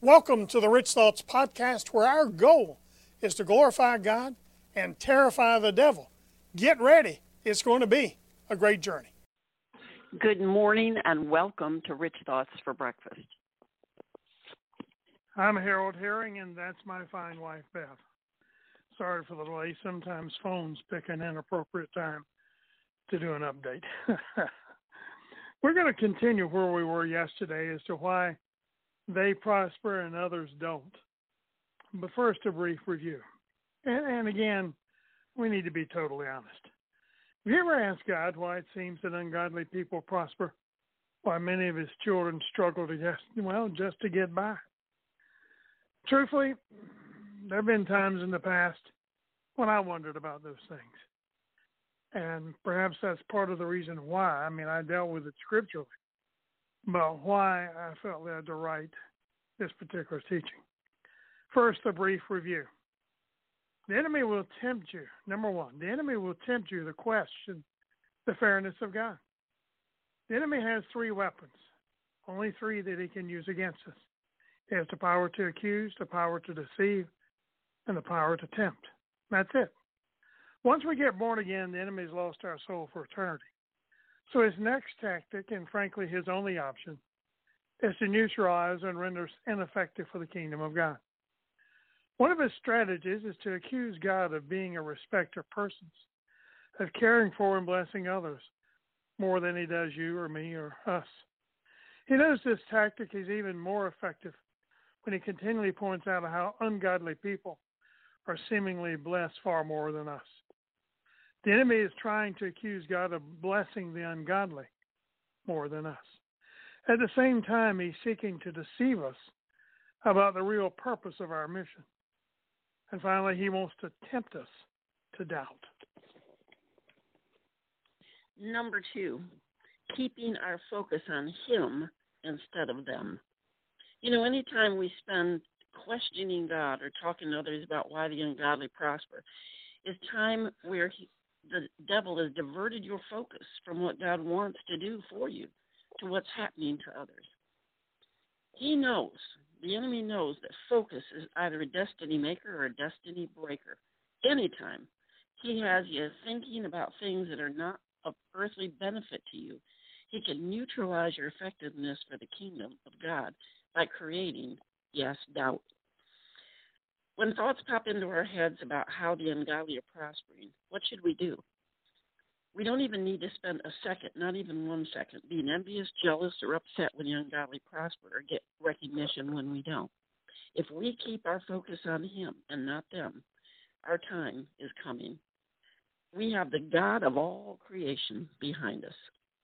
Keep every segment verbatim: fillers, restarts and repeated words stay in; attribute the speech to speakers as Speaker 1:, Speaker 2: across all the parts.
Speaker 1: Welcome to the Rich Thoughts Podcast, where our goal is to glorify God and terrify the devil. Get ready. It's going to be a great journey.
Speaker 2: Good morning and welcome to Rich Thoughts for Breakfast.
Speaker 1: I'm Harold Herring, and that's my fine wife, Beth. Sorry for the delay. Sometimes phones pick an inappropriate time to do an update. We're going to continue where we were yesterday as to why they prosper and others don't. But first, a brief review. And, and again, we need to be totally honest. Have you ever asked God why it seems that ungodly people prosper, why many of his children struggle to just, well, just to get by? Truthfully, there have been times in the past when I wondered about those things. And perhaps that's part of the reason why. I mean, I dealt with it scripturally. But why I felt led to write this particular teaching. First, a brief review. The enemy will tempt you. Number one, the enemy will tempt you to question the fairness of God. The enemy has three weapons, only three that he can use against us. He has the power to accuse, the power to deceive, and the power to tempt. That's it. Once we get born again, the enemy's lost our soul for eternity. So his next tactic, and frankly his only option, is to neutralize and render us ineffective for the kingdom of God. One of his strategies is to accuse God of being a respecter of persons, of caring for and blessing others more than he does you or me or us. He knows this tactic is even more effective when he continually points out how ungodly people are seemingly blessed far more than us. The enemy is trying to accuse God of blessing the ungodly more than us. At the same time, he's seeking to deceive us about the real purpose of our mission. And finally, he wants to tempt us to doubt.
Speaker 2: Number two, keeping our focus on him instead of them. You know, anytime we spend questioning God or talking to others about why the ungodly prosper, is time where he, the devil has diverted your focus from what God wants to do for you to what's happening to others. He knows, the enemy knows that focus is either a destiny maker or a destiny breaker. Anytime he has you thinking about things that are not of earthly benefit to you, he can neutralize your effectiveness for the kingdom of God by creating, yes, doubt. When thoughts pop into our heads about how the ungodly are prospering, what should we do? We don't even need to spend a second, not even one second, being envious, jealous, or upset when the ungodly prosper or get recognition when we don't. If we keep our focus on him and not them, our time is coming. We have the God of all creation behind us.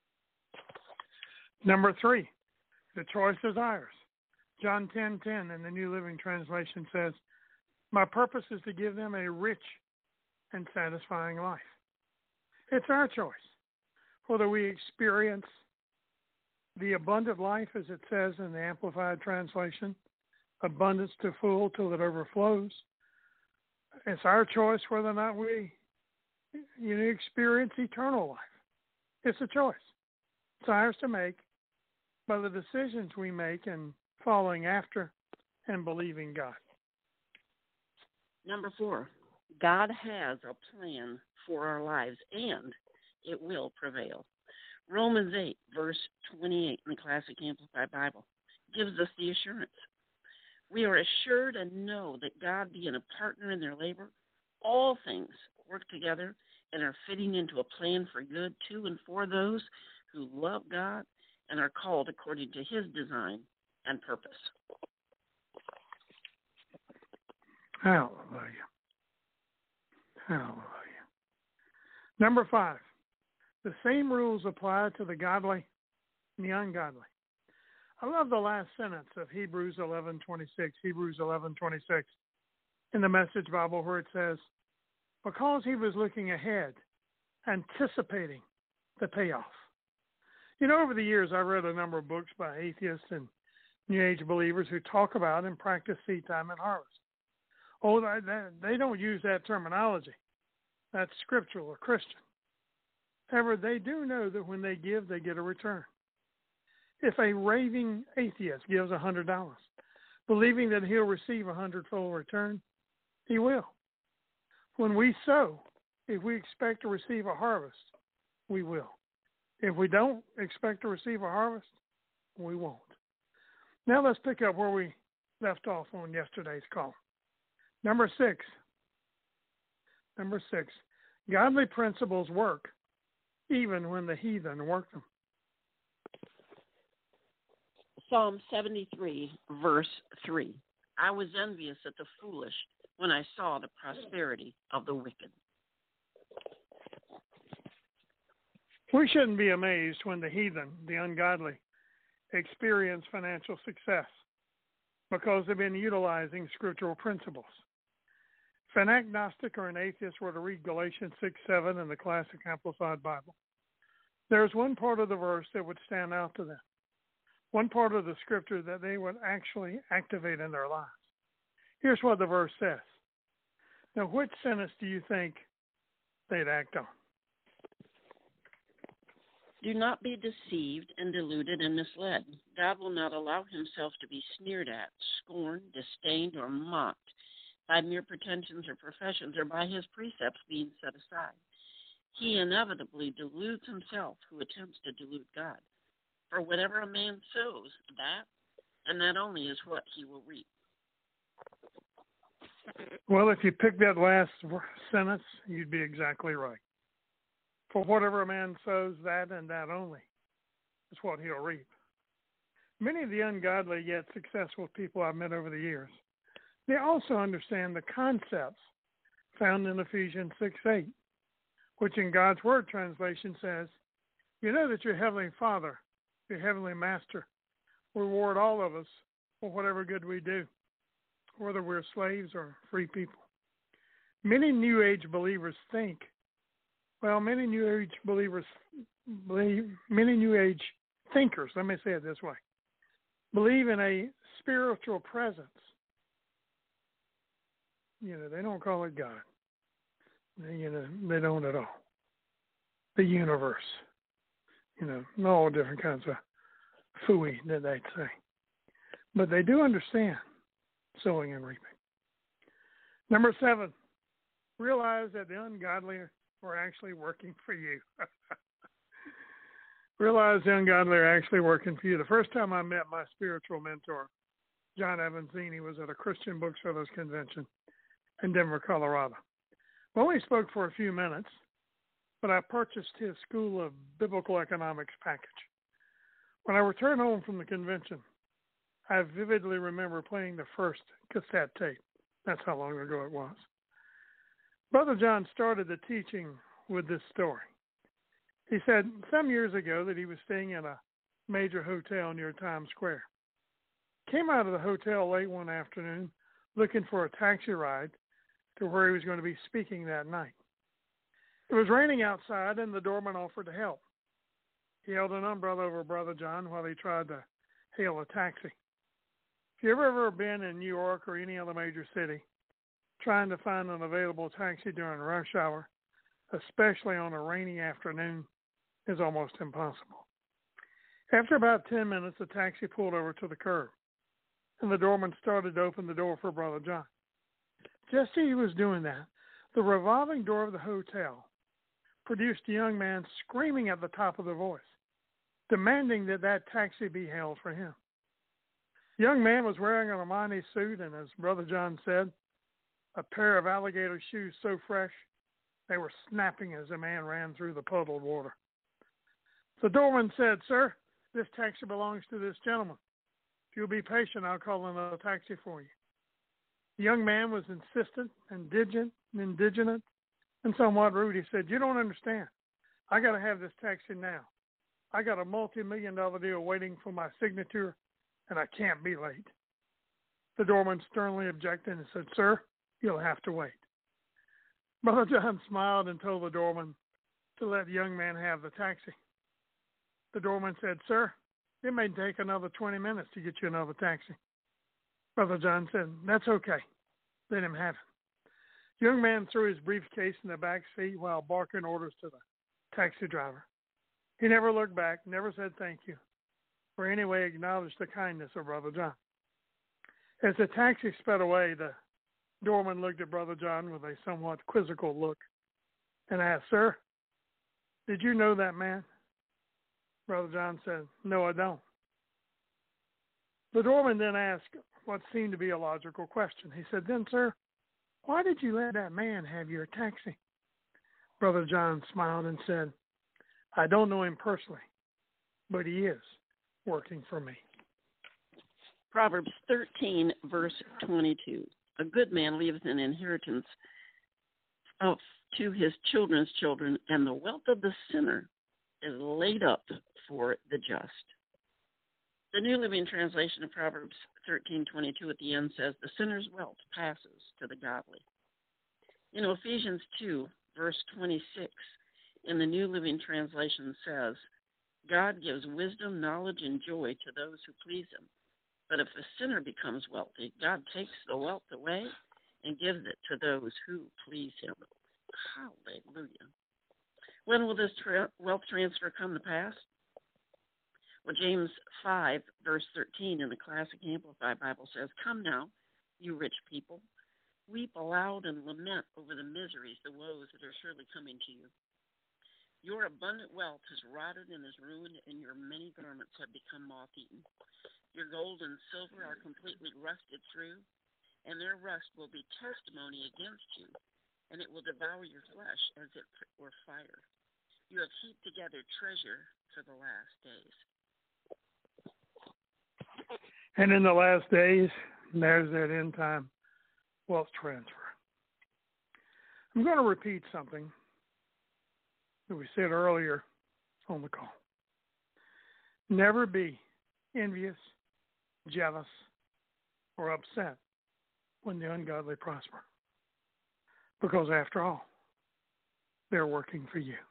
Speaker 1: Number three, the choice is ours. John ten ten in the New Living Translation says, "My purpose is to give them a rich and satisfying life." It's our choice whether we experience the abundant life, as it says in the Amplified Translation, abundance to full till it overflows. It's our choice whether or not we you know, experience eternal life. It's a choice. It's ours to make by the decisions we make in following after and believing God.
Speaker 2: Number four, God has a plan for our lives, and it will prevail. Romans eight, verse twenty-eight in the Classic Amplified Bible gives us the assurance. We are assured and know that God, being a partner in their labor, all things work together and are fitting into a plan for good to and for those who love God and are called according to his design and purpose.
Speaker 1: Hallelujah. Hallelujah. Number five, the same rules apply to the godly and the ungodly. I love the last sentence of Hebrews eleven twenty-six, Hebrews eleven twenty-six in the Message Bible, where it says, because he was looking ahead, anticipating the payoff. You know, over the years, I've read a number of books by atheists and New Age believers who talk about and practice seed time and harvest. Oh, they don't use that terminology. That's scriptural or Christian. However, they do know that when they give, they get a return. If a raving atheist gives one hundred dollars, believing that he'll receive a hundredfold return, he will. When we sow, if we expect to receive a harvest, we will. If we don't expect to receive a harvest, we won't. Now let's pick up where we left off on yesterday's call. Number six. Number six. Godly principles work even when the heathen work them.
Speaker 2: Psalm seventy-three, verse three. I was envious at the foolish when I saw the prosperity of the wicked.
Speaker 1: We shouldn't be amazed when the heathen, the ungodly, experience financial success because they've been utilizing scriptural principles. If an agnostic or an atheist were to read Galatians six seven in the Classic Amplified Bible, there's one part of the verse that would stand out to them, one part of the scripture that they would actually activate in their lives. Here's what the verse says. Now, which sentence do you think they'd act on?
Speaker 2: Do not be deceived and deluded and misled. God will not allow himself to be sneered at, scorned, disdained, or mocked by mere pretensions or professions, or by his precepts being set aside. He inevitably deludes himself who attempts to delude God. For whatever a man sows, that, and that only, is what he will reap.
Speaker 1: Well, if you pick that last sentence, you'd be exactly right. For whatever a man sows, that and that only is what he'll reap. Many of the ungodly yet successful people I've met over the years, they also understand the concepts found in Ephesians six eight, which in God's Word translation says, you know that your Heavenly Father, your Heavenly Master, will reward all of us for whatever good we do, whether we're slaves or free people. Many New Age believers think, well, many New Age believers, believe, many New Age thinkers, let me say it this way, believe in a spiritual presence. You know, they don't call it God. They, you know, they don't at all. The universe. You know, all different kinds of phooey that they'd say. But they do understand sowing and reaping. Number seven, realize that the ungodly are actually working for you. Realize the ungodly are actually working for you. The first time I met my spiritual mentor, John Evanzini, was at a Christian Booksellers Convention in Denver, Colorado. We only spoke for a few minutes, but I purchased his School of Biblical Economics package. When I returned home from the convention, I vividly remember playing the first cassette tape. That's how long ago it was. Brother John started the teaching with this story. He said some years ago that he was staying in a major hotel near Times Square. Came out of the hotel late one afternoon looking for a taxi ride to where he was going to be speaking that night. It was raining outside and the doorman offered to help. He held an umbrella over Brother John while he tried to hail a taxi. If you've ever been in New York or any other major city, trying to find an available taxi during rush hour, especially on a rainy afternoon, is almost impossible. After about ten minutes, the taxi pulled over to the curb, and the doorman started to open the door for Brother John. Just as he was doing that, the revolving door of the hotel produced a young man screaming at the top of their voice, demanding that that taxi be hailed for him. The young man was wearing an Armani suit and, as Brother John said, a pair of alligator shoes so fresh they were snapping as the man ran through the puddled water. The doorman said, "Sir, this taxi belongs to this gentleman. If you'll be patient, I'll call another taxi for you." The young man was insistent, indigent, indignant, and somewhat rude. He said, "You don't understand. I got to have this taxi now. I got a multi-million dollar deal waiting for my signature, and I can't be late." The doorman sternly objected and said, "Sir, you'll have to wait." Brother John smiled and told the doorman to let the young man have the taxi. The doorman said, "Sir, it may take another twenty minutes to get you another taxi." Brother John said, "That's okay. Let him have it." The young man threw his briefcase in the back seat while barking orders to the taxi driver. He never looked back, never said thank you, or in any way acknowledged the kindness of Brother John. As the taxi sped away, the doorman looked at Brother John with a somewhat quizzical look and asked, "Sir, did you know that man?" Brother John said, "No, I don't." The doorman then asked what seemed to be a logical question. He said, "Then, sir, why did you let that man have your taxi?" Brother John smiled and said, "I don't know him personally, but he is working for me."
Speaker 2: Proverbs thirteen, verse twenty-two. A good man leaves an inheritance of, to his children's children, and the wealth of the sinner is laid up for the just. The New Living Translation of Proverbs thirteen twenty-two at the end says, "The sinner's wealth passes to the godly." You know, Ephesians two, verse twenty-six in the New Living Translation says, "God gives wisdom, knowledge, and joy to those who please him. But if the sinner becomes wealthy, God takes the wealth away and gives it to those who please him." Hallelujah. When will this tra- wealth transfer come to pass? Well, James five, verse thirteen in the Classic Amplified Bible says, "Come now, you rich people, weep aloud and lament over the miseries, the woes that are surely coming to you. Your abundant wealth has rotted and is ruined, and your many garments have become moth-eaten. Your gold and silver are completely rusted through, and their rust will be testimony against you, and it will devour your flesh as it were fire. You have heaped together treasure for the last days."
Speaker 1: And in the last days, there's that end time wealth transfer. I'm going to repeat something that we said earlier on the call. Never be envious, jealous, or upset when the ungodly prosper. Because after all, they're working for you.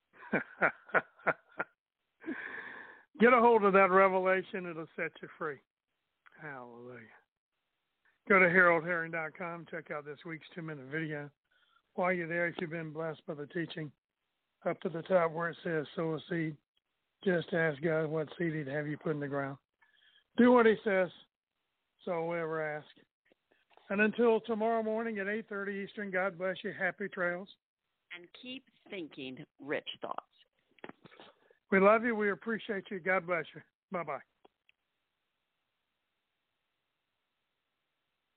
Speaker 1: Get a hold of that revelation. It'll set you free. Hallelujah. Go to harold herring dot com. Check out this week's two-minute video. While you're there, if you've been blessed by the teaching, up to the top where it says sow a seed, just ask God what seed he'd have you put in the ground. Do what he says, so we'll ever ask. And until tomorrow morning at eight thirty Eastern, God bless you. Happy trails.
Speaker 2: And keep thinking rich thoughts.
Speaker 1: We love you. We appreciate you. God bless you. Bye-bye.